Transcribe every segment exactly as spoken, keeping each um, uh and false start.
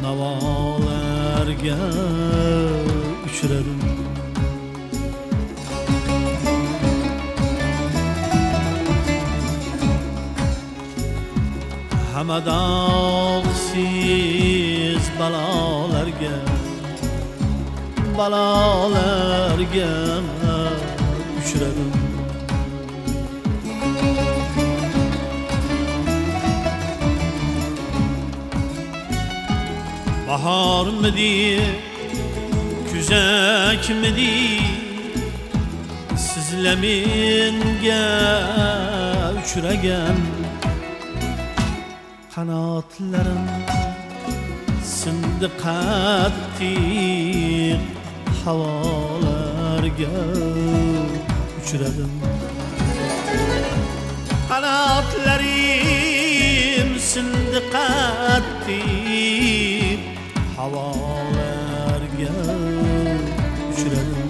havolarga uchradim. Hamadog'siz balolarga balolarga uchradim. Baharmidi, kuzakmidi, sizlar menga uchragan. Qanotlarim sindi qattiq havolarga uchradim. Qanotlarim sindi qattiq havolarga uchradim.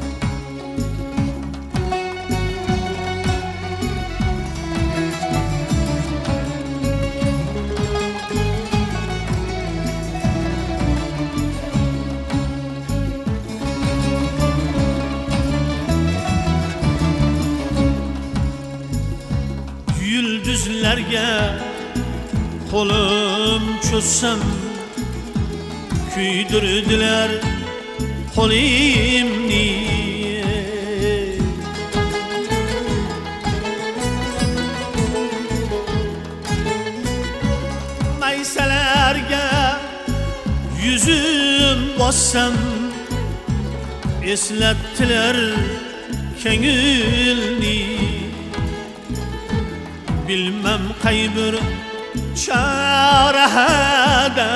Yulduzlarga qo'lim cho'zsam kuydirdilar qo'limni. Maysalarga yuzim bossam eslatdilar ko'ngilni. Bilmem kaybır çarahada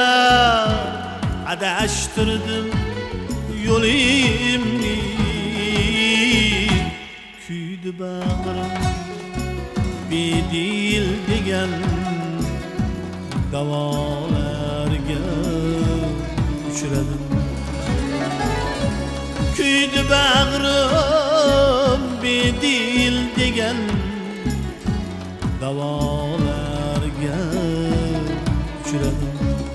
adaştırdım yolimni. Küydü bağrım bedil degan davalarga uchradim. Küydü bağrım bedil degan davalarga uchradim.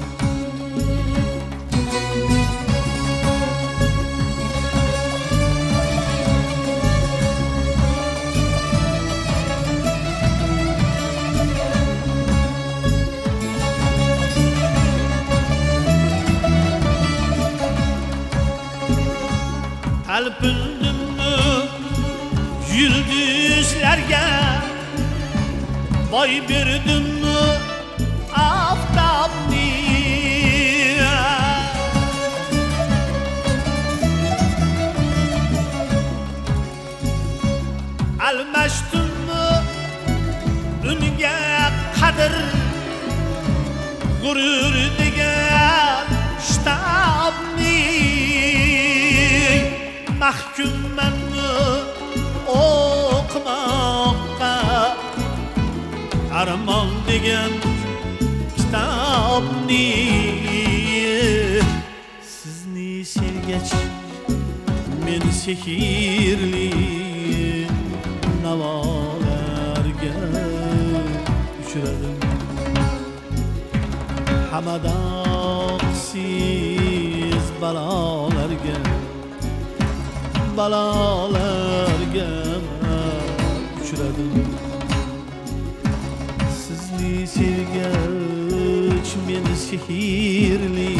Talpindimmi yulduzlarga, boy berdimmi oftobni. Almashdimmi unga qadr, g'urur degan shtabni. Mahkummanmi o'qimoqqa, armon degan kitobni. Sizni sevgach men sehrli navolarga uchradim. Hamadog'siz balolarga balolarga uchradim. Sizni sevgach men sehrli